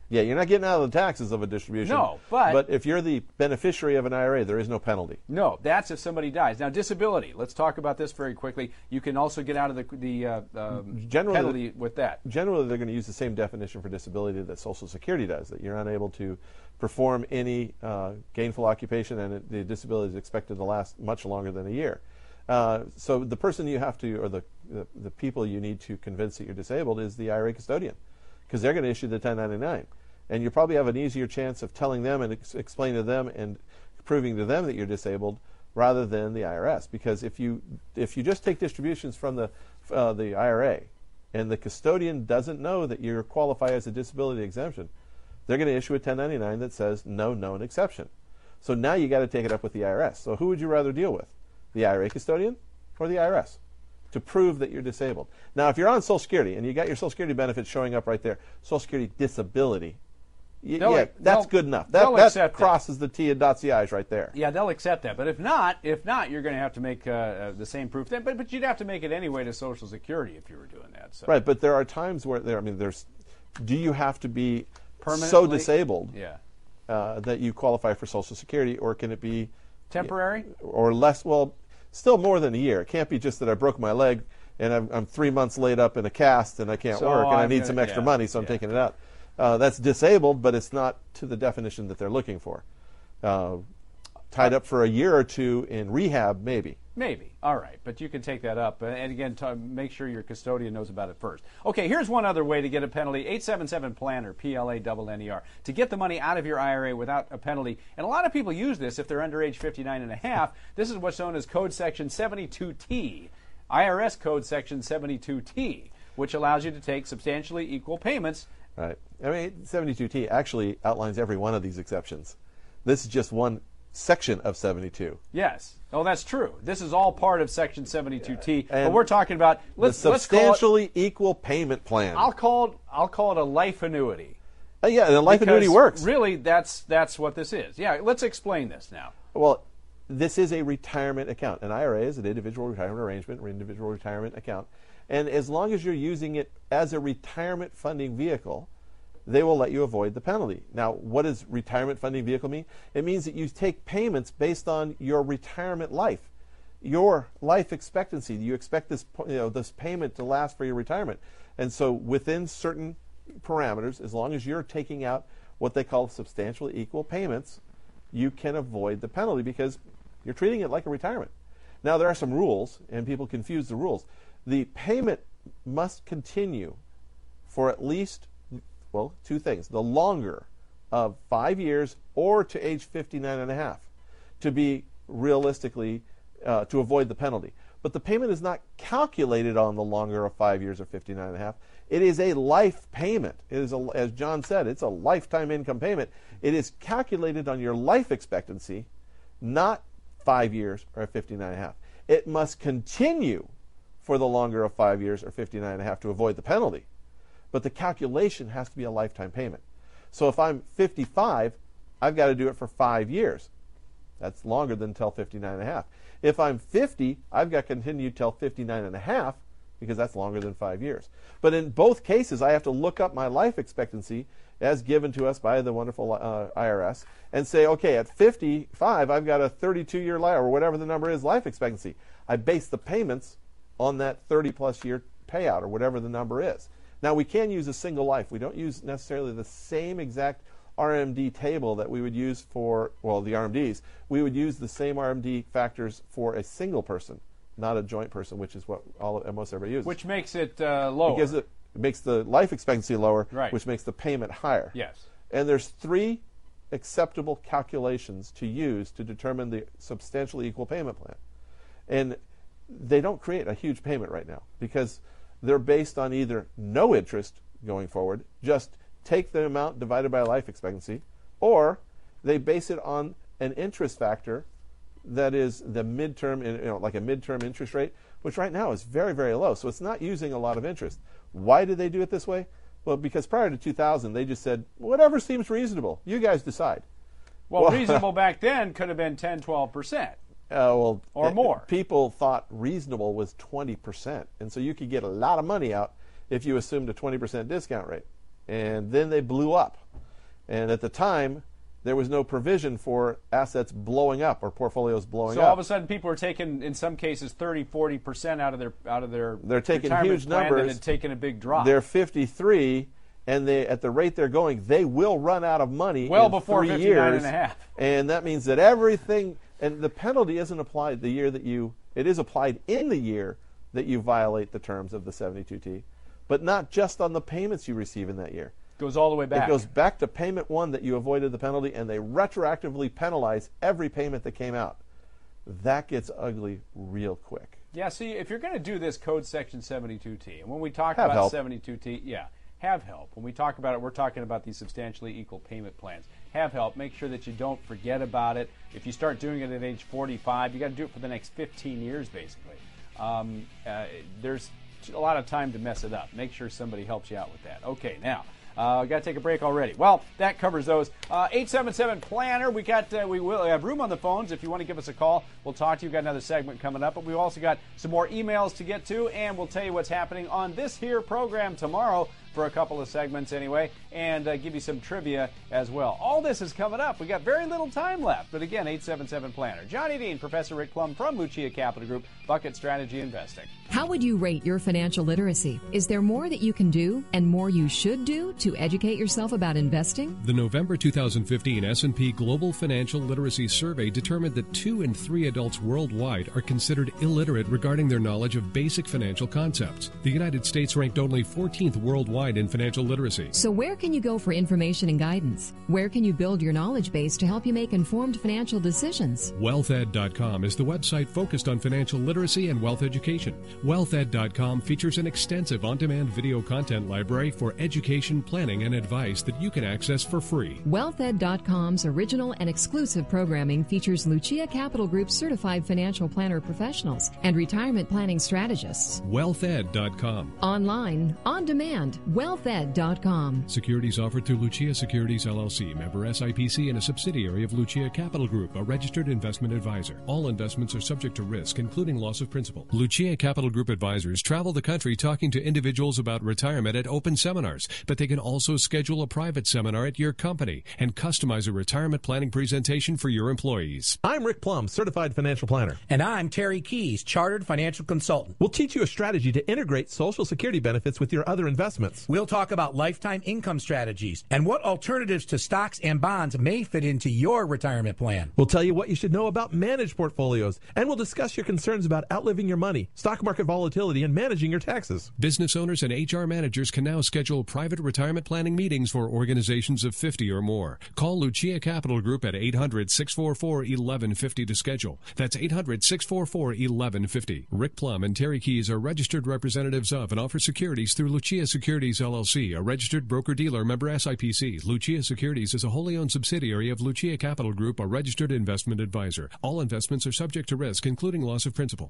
Yeah, you're not getting out of the taxes of a distribution. No, but if you're the beneficiary of an IRA, there is no penalty. No, that's if somebody dies. Now, disability. Let's talk about this very quickly. You can also get out of the penalty with that. Generally, they're going to use the same definition for disability that Social Security does, that you're unable to perform any gainful occupation, and the disability is expected to last much longer than a year. So the person you have to, or the people you need to convince that you're disabled is the IRA custodian, because they're going to issue the 1099. And you probably have an easier chance of telling them and explaining to them and proving to them that you're disabled rather than the IRS. Because if you just take distributions from the IRA and the custodian doesn't know that you qualify as a disability exemption, they're going to issue a 1099 that says no known exception. So now you got to take it up with the IRS. So who would you rather deal with, the IRA custodian or the IRS, to prove that you're disabled? Now, if you're on Social Security and you got your Social Security benefits showing up right there, Social Security disability, that's good enough. That crosses the T and dots the I's right there. Yeah, they'll accept that. But if not, you're going to have to make the same proof. But you'd have to make it anyway to Social Security if you were doing that. So. Right, but there are times where do you have to be so disabled that you qualify for Social Security, or can it be temporary or less? Well, still more than a year. It can't be just that I broke my leg and I'm 3 months laid up in a cast and I can't work and I need some extra money, so I'm taking it out. That's disabled, but it's not to the definition that they're looking for. Tied up for a year or two in rehab, maybe. Maybe. All right. But you can take that up. And again, make sure your custodian knows about it first. Okay, here's one other way to get a penalty. 877-PLANNER, PLANNER, to get the money out of your IRA without a penalty. And a lot of people use this if they're under age 59 and a half. This is what's known as Code Section 72T, IRS Code Section 72T, which allows you to take substantially equal payments. Right. I mean, 72T actually outlines every one of these exceptions. This is just one section of 72. Yes. Oh, that's true. This is all part of Section 72T. But we're talking about the substantially equal payment plan. I'll call it a life annuity. Yeah, the life annuity works. Really, that's what this is. Yeah, let's explain this now. Well, this is a retirement account. An IRA is an individual retirement arrangement or individual retirement account. And as long as you're using it as a retirement funding vehicle, they will let you avoid the penalty. Now, what does retirement funding vehicle mean? It means that you take payments based on your retirement life, your life expectancy. You expect this payment to last for your retirement. And so within certain parameters, as long as you're taking out what they call substantially equal payments, you can avoid the penalty because you're treating it like a retirement. Now, there are some rules, and people confuse the rules. The payment must continue for at least, well, two things. The longer of 5 years or to age 59 and a half to be realistically, to avoid the penalty. But the payment is not calculated on the longer of 5 years or 59 and a half. It is a life payment. It is, as John said, it's a lifetime income payment. It is calculated on your life expectancy, not 5 years or 59 and a half. It must continue for the longer of 5 years or 59 and a half to avoid the penalty. But the calculation has to be a lifetime payment. So if I'm 55, I've got to do it for 5 years. That's longer than till 59 and a half. If I'm 50, I've got to continue till 59 and a half because that's longer than 5 years. But in both cases, I have to look up my life expectancy as given to us by the wonderful IRS and say, okay, at 55, I've got a 32-year life, or whatever the number is, life expectancy. I base the payments on that 30-plus year payout, or whatever the number is. Now, we can use a single life. We don't use necessarily the same exact RMD table that we would use for, well, the RMDs. We would use the same RMD factors for a single person, not a joint person, which is what most everybody uses. Which makes it lower. Because it makes the life expectancy lower, right, which makes the payment higher. Yes. And there's 3 acceptable calculations to use to determine the substantially equal payment plan. And they don't create a huge payment right now because they're based on either no interest going forward, just take the amount divided by life expectancy, or they base it on an interest factor that is the midterm, like a midterm interest rate, which right now is very, very low. So it's not using a lot of interest. Why did they do it this way? Well, because prior to 2000, they just said, whatever seems reasonable, you guys decide. Well, reasonable back then could have been 10, 12%. Or more. People thought reasonable was 20%. And so you could get a lot of money out if you assumed a 20% discount rate. And then they blew up. And at the time, there was no provision for assets blowing up or portfolios blowing up. So all of a sudden, people are taking, in some cases, 30-40% out of their they're taking retirement huge plan numbers. and taking a big drop. They're 53, and they, at the rate they're going, they will run out of money well in before 3 59 years. and a half. And that means that everything, and the penalty isn't applied the year that you, it is applied in the year that you violate the terms of the 72T, but not just on the payments you receive in that year. Goes all the way back. It goes back to payment one that you avoided the penalty, and they retroactively penalize every payment that came out. That gets ugly real quick. Yeah, see, if you're going to do this code section 72T, and when we talk Have about help. 72T, yeah, have help. When we talk about it, we're talking about these substantially equal payment plans. Have help. Make sure that you don't forget about it. If you start doing it at age 45, you got to do it for the next 15 years, basically. There's a lot of time to mess it up. Make sure somebody helps you out with that. Okay, now. Got to take a break already. Well, that covers those. 877-PLANNER. We will have room on the phones if you want to give us a call. We'll talk to you. We've got another segment coming up, but we've also got some more emails to get to, and we'll tell you what's happening on this here program tomorrow for a couple of segments anyway, and give you some trivia as well. All this is coming up. We got very little time left, but again, 877-PLANNER. Johnny Dean, Professor Rick Plum from Lucia Capital Group, Bucket Strategy Investing. How would you rate your financial literacy? Is there more that you can do and more you should do to educate yourself about investing? The November 2015 S&P Global Financial Literacy Survey determined that 2 in 3 adults worldwide are considered illiterate regarding their knowledge of basic financial concepts. The United States ranked only 14th worldwide in financial literacy. So where can you go for information and guidance? Where can you build your knowledge base to help you make informed financial decisions? WealthEd.com is the website focused on financial literacy and wealth education. WealthEd.com features an extensive on-demand video content library for education, planning, and advice that you can access for free. WealthEd.com's original and exclusive programming features Lucia Capital Group certified financial planner professionals and retirement planning strategists. WealthEd.com. Online, on demand, WealthEd.com. Securities offered through Lucia Securities LLC, member SIPC, and a subsidiary of Lucia Capital Group, a registered investment advisor. All investments are subject to risk, including loss of principal. Lucia Capital Group advisors travel the country talking to individuals about retirement at open seminars, but they can also schedule a private seminar at your company and customize a retirement planning presentation for your employees. I'm Rick Plum, certified financial planner. And I'm Terry Keys, chartered financial consultant. We'll teach you a strategy to integrate Social Security benefits with your other investments. We'll talk about lifetime income strategies and what alternatives to stocks and bonds may fit into your retirement plan. We'll tell you what you should know about managed portfolios, and we'll discuss your concerns about outliving your money, stock market volatility, and managing your taxes. Business owners and HR managers can now schedule private retirement planning meetings for organizations of 50 or more. Call Lucia Capital Group at 800-644-1150 to schedule. That's 800-644-1150. Rick Plum and Terry Keys are registered representatives of and offer securities through Lucia Securities LLC, a registered broker-dealer member SIPC. Lucia Securities is a wholly owned subsidiary of Lucia Capital Group, a registered investment advisor. All investments are subject to risk, including loss of principal.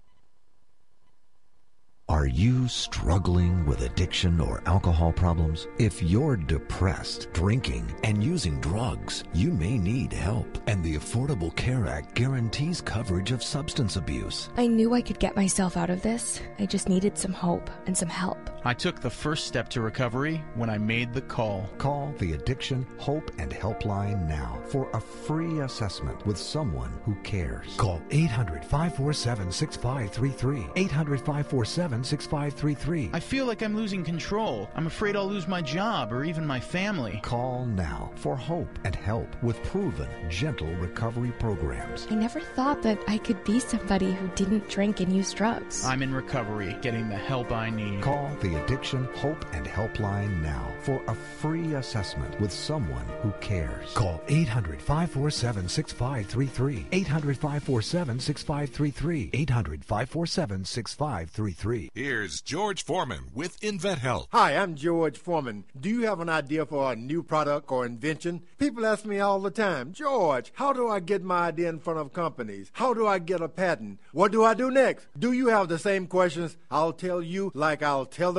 Are you struggling with addiction or alcohol problems? If you're depressed, drinking, and using drugs, you may need help. And the Affordable Care Act guarantees coverage of substance abuse. I knew I could get myself out of this. I just needed some hope and some help. I took the first step to recovery when I made the call. Call the Addiction, Hope, and Helpline now for a free assessment with someone who cares. Call 800-547-6533. 800-547-6533. I feel like I'm losing control. I'm afraid I'll lose my job or even my family. Call now for hope and help with proven, gentle recovery programs. I never thought that I could be somebody who didn't drink and use drugs. I'm in recovery, getting the help I need. Call the Addiction, Hope, and Helpline now for a free assessment with someone who cares. Call 800-547-6533. 800-547-6533. 800-547-6533. Here's George Foreman with InventHealth. Hi, I'm George Foreman. Do you have an idea for a new product or invention? People ask me all the time, George, how do I get my idea in front of companies? How do I get a patent? What do I do next? Do you have the same questions? I'll tell you like I'll tell them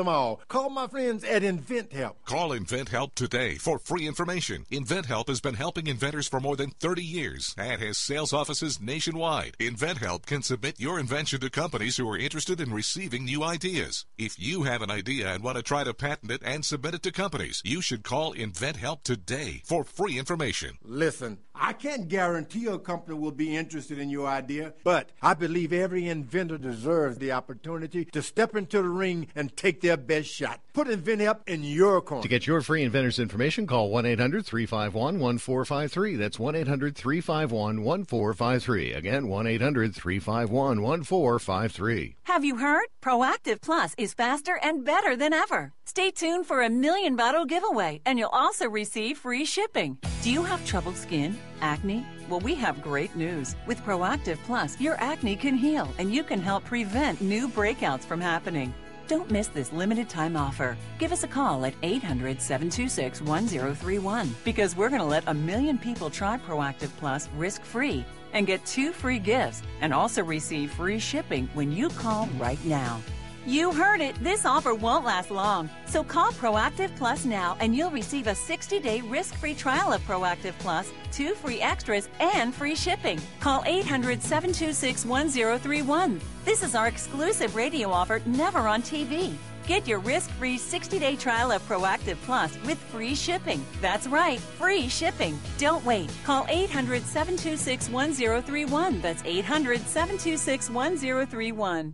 them all. Call my friends at InventHelp. Call InventHelp today for free information. InventHelp has been helping inventors for more than 30 years and has sales offices nationwide. InventHelp can submit your invention to companies who are interested in receiving new ideas. If you have an idea and want to try to patent it and submit it to companies, you should call InventHelp today for free information. Listen, I can't guarantee a company will be interested in your idea, but I believe every inventor deserves the opportunity to step into the ring and take their best shot. Put InventHelp in your corner. To get your free inventor's information, call 1-800-351-1453. That's 1-800-351-1453. Again, 1-800-351-1453. Have you heard? Proactive Plus is faster and better than ever. Stay tuned for a 1,000,000 bottle giveaway, and you'll also receive free shipping. Do you have troubled skin? Acne? Well, we have great news. With Proactive Plus, your acne can heal, and you can help prevent new breakouts from happening. Don't miss this limited time offer. Give us a call at 800-726-1031 because we're going to let 1,000,000 people try Proactive Plus risk-free and get 2 free gifts and also receive free shipping when you call right now. You heard it. This offer won't last long. So call Proactive Plus now and you'll receive a 60-day risk-free trial of Proactive Plus, 2 free extras, and free shipping. Call 800-726-1031. This is our exclusive radio offer, never on TV. Get your risk-free 60-day trial of Proactive Plus with free shipping. That's right, free shipping. Don't wait. Call 800-726-1031. That's 800-726-1031.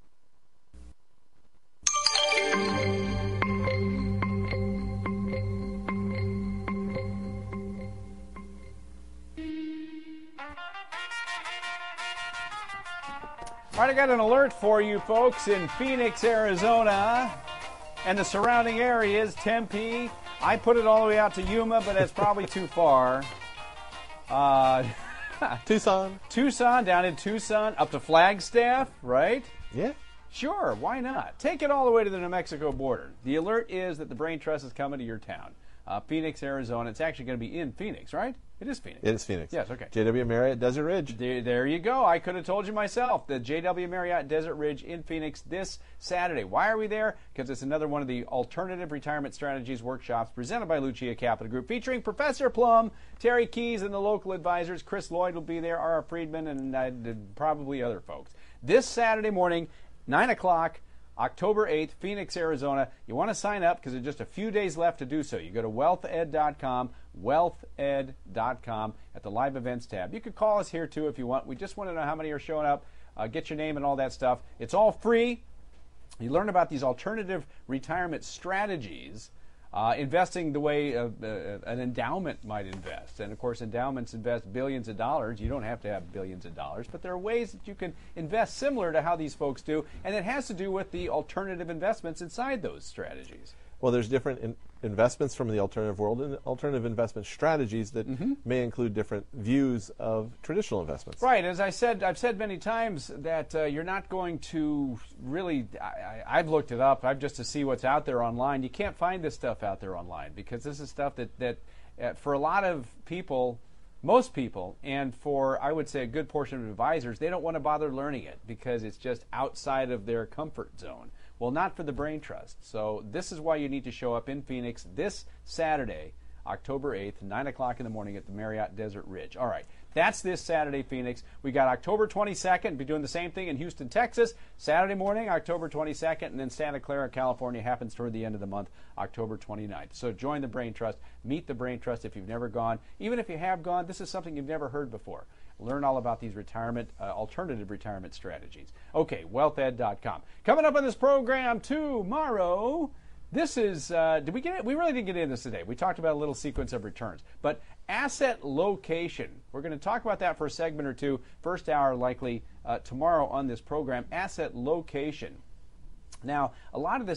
All right, I got an alert for you folks in Phoenix, Arizona, and the surrounding areas, Tempe. I put it all the way out to Yuma, but that's probably too far. Tucson, down in Tucson, up to Flagstaff, right? Yeah. Sure, why not? Take it all the way to the New Mexico border. The alert is that the Brain Trust is coming to your town. Phoenix, Arizona. It's actually going to be in Phoenix, right? It is Phoenix. It is Phoenix. Yes, okay. JW Marriott, Desert Ridge. There you go. I could have told you myself. The JW Marriott, Desert Ridge in Phoenix this Saturday. Why are we there? Because it's another one of the alternative retirement strategies workshops presented by Lucia Capital Group, featuring Professor Plum, Terry Keys, and the local advisors. Chris Lloyd will be there, R.R. Friedman, and probably other folks. This Saturday morning, 9 o'clock, October 8th, Phoenix, Arizona. You want to sign up because there's just a few days left to do so. You go to wealthed.com, wealthed.com, at the live events tab. You could call us here too if you want. We just want to know how many are showing up, get your name and all that stuff. It's all free. You learn about these alternative retirement strategies, investing the way an endowment might invest. And, of course, endowments invest billions of dollars. You don't have to have billions of dollars, but there are ways that you can invest similar to how these folks do, and it has to do with the alternative investments inside those strategies. Well, there's different investments from the alternative world and alternative investment strategies that may include different views of traditional investments. Right. As I've said many times that you're not going to really, I've looked it up, just to see what's out there online. You can't find this stuff out there online because this is stuff that for a lot of people, most people, and for, I would say, a good portion of advisors, they don't want to bother learning it because it's just outside of their comfort zone. Well, not for the Brain Trust. So this is why you need to show up in Phoenix this Saturday, October 8th, 9 o'clock in the morning at the Marriott Desert Ridge. All right, that's this Saturday, Phoenix. We got October 22nd, be doing the same thing in Houston, Texas, Saturday morning, October 22nd, and then Santa Clara, California happens toward the end of the month, October 29th. So join the Brain Trust, meet the Brain Trust if you've never gone. Even if you have gone, this is something you've never heard before. Learn all about these alternative retirement strategies. Okay, wealthed.com. Coming up on this program tomorrow, this is, did we get it? We really didn't get into this today. We talked about a little sequence of returns. But asset location, we're going to talk about that for a segment or two. First hour likely tomorrow on this program, asset location. Now, a lot of this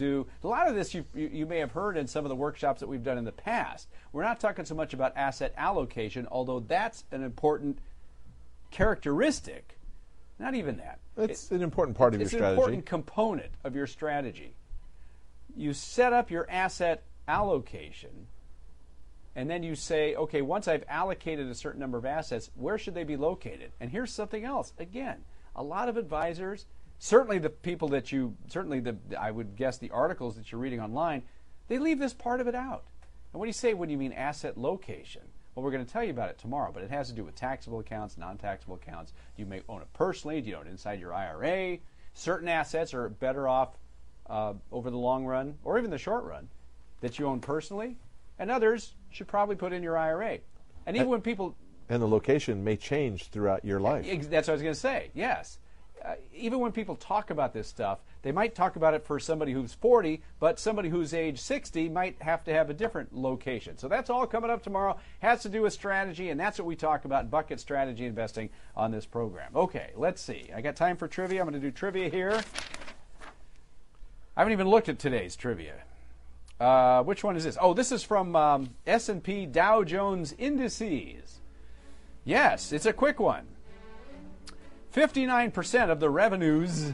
you may have heard in some of the workshops that we've done in the past. We're not talking so much about asset allocation, although that's an important characteristic. Not even that. It's an important part of your strategy. It's an important component of your strategy. You set up your asset allocation, and then you say, okay, once I've allocated a certain number of assets, where should they be located? And here's something else. Again, a lot of advisors, certainly the people that I would guess the articles that you're reading online, they leave this part of it out. And what do you mean asset location? Well, we're going to tell you about it tomorrow, but it has to do with taxable accounts, non-taxable accounts. You may own it personally. Do you own it inside your IRA? Certain assets are better off over the long run or even the short run that you own personally, and others should probably put in your IRA. And even when people... And the location may change throughout your life. That's what I was going to say, yes. Even when people talk about this stuff, they might talk about it for somebody who's 40, but somebody who's age 60 might have to have a different location. So that's all coming up tomorrow. Has to do with strategy, and that's what we talk about in Bucket Strategy Investing on this program. Okay, let's see. I got time for trivia. I'm going to do trivia here. I haven't even looked at today's trivia. Which one is this? Oh, this is from S&P Dow Jones Indices. Yes, it's a quick one. 59% of the revenues?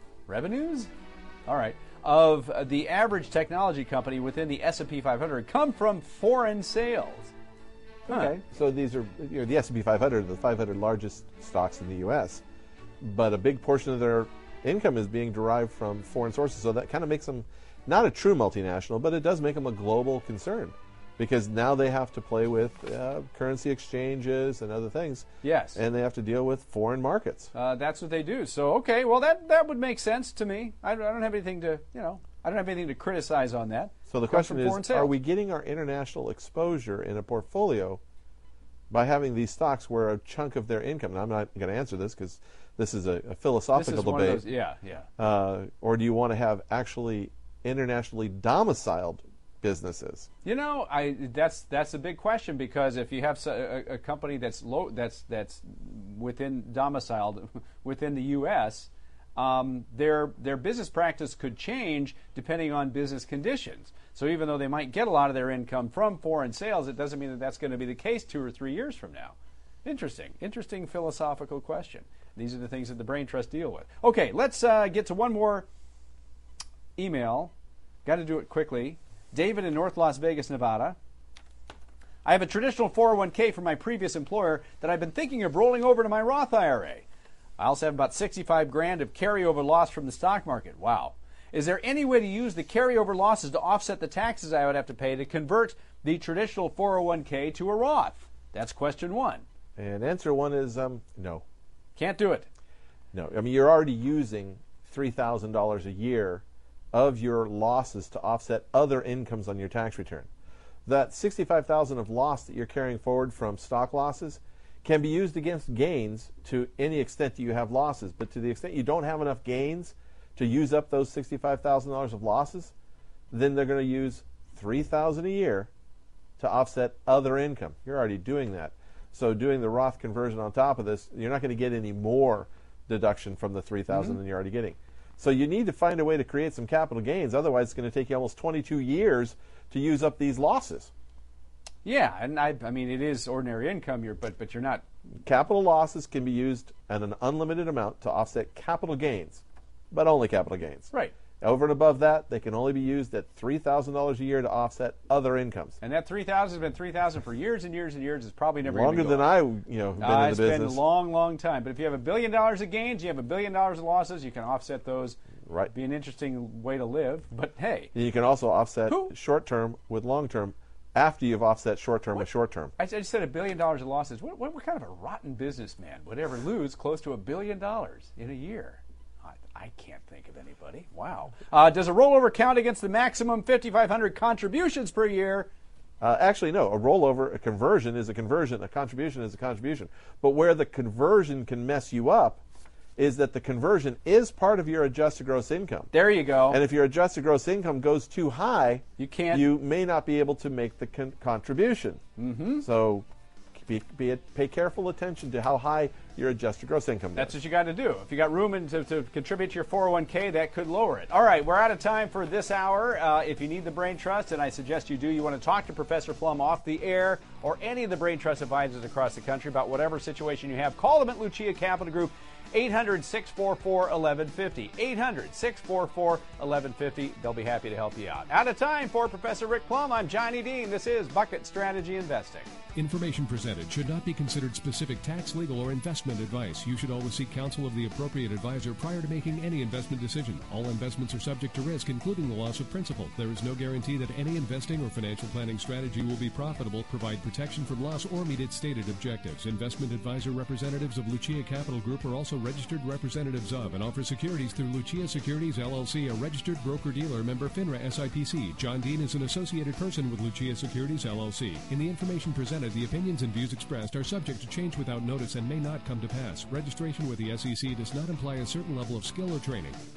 All right, of the average technology company within the S&P 500 come from foreign sales. Okay, so these are the S&P 500, the 500 largest stocks in the U.S., but a big portion of their income is being derived from foreign sources, so that kind of makes them not a true multinational, but it does make them a global concern. Because now they have to play with currency exchanges and other things. Yes. And they have to deal with foreign markets. That's what they do. So, okay, well, that would make sense to me. I don't have anything to, I don't have anything to criticize on that. So the question is, are we getting our international exposure in a portfolio by having these stocks where a chunk of their income, and I'm not going to answer this because this is a philosophical debate. One of those, yeah. Or do you want to have actually internationally domiciled businesses? That's a big question, because if you have a company that's within domiciled within the U.S., their business practice could change depending on business conditions. So even though they might get a lot of their income from foreign sales, it doesn't mean that that's going to be the case 2 or 3 years from now. Interesting philosophical question. These are the things that the Brain Trust deal with. Okay, let's get to one more email. Got to do it quickly. David in North Las Vegas, Nevada. I have a traditional 401k from my previous employer that I've been thinking of rolling over to my Roth IRA. I also have about $65,000 of carryover loss from the stock market. Wow. Is there any way to use the carryover losses to offset the taxes I would have to pay to convert the traditional 401k to a Roth? That's question 1. And answer 1 is no. Can't do it. No. I mean, you're already using $3,000 a year of your losses to offset other incomes on your tax return. That $65,000 of loss that you're carrying forward from stock losses can be used against gains to any extent that you have losses, but to the extent you don't have enough gains to use up those $65,000 of losses, then they're going to use $3,000 a year to offset other income. You're already doing that. So doing the Roth conversion on top of this, you're not going to get any more deduction from the $3,000 than you're already getting. So you need to find a way to create some capital gains. Otherwise, it's going to take you almost 22 years to use up these losses. Yeah, and I mean, it is ordinary income, but you're not. Capital losses can be used at an unlimited amount to offset capital gains, but only capital gains. Right. Over and above that, they can only be used at $3,000 a year to offset other incomes. And that $3,000 has been $3,000 for years and years and years. It's probably never longer than I, been in the business. It's been a long, long time. But if you have $1 billion of gains, you have $1 billion of losses, you can offset those. Right. Be an interesting way to live. But hey, you can also offset short term with long term after you've offset short term with short term. I just said $1 billion of losses. What kind of a rotten businessman would ever lose close to $1 billion in a year? I can't think of anybody. Wow. Does a rollover count against the maximum 5,500 contributions per year? Actually, no. A rollover, a conversion is a conversion. A contribution is a contribution. But where the conversion can mess you up is that the conversion is part of your adjusted gross income. There you go. And if your adjusted gross income goes too high, you may not be able to make the contribution. Mm-hmm. So pay careful attention to how high your adjusted gross income goes. That's what you got to do. If you got room to contribute to your 401k, that could lower it. All right, we're out of time for this hour. If you need the Brain Trust, and I suggest you do, you want to talk to Professor Plum off the air or any of the Brain Trust advisors across the country about whatever situation you have, call them at Lucia Capital Group 800-644-1150. 800-644-1150. They'll be happy to help you out. Out of time for Professor Rick Plum. I'm Johnny Dean. This is Bucket Strategy Investing. Information presented should not be considered specific tax, legal, or investment advice. You should always seek counsel of the appropriate advisor prior to making any investment decision. All investments are subject to risk, including the loss of principal. There is no guarantee that any investing or financial planning strategy will be profitable, provide protection from loss, or meet its stated objectives. Investment advisor representatives of Lucia Capital Group are also registered representatives of and offer securities through Lucia Securities, LLC, a registered broker-dealer, member FINRA SIPC. John Dean is an associated person with Lucia Securities, LLC. In the information presented, the opinions and views expressed are subject to change without notice and may not come to pass. Registration with the SEC does not imply a certain level of skill or training.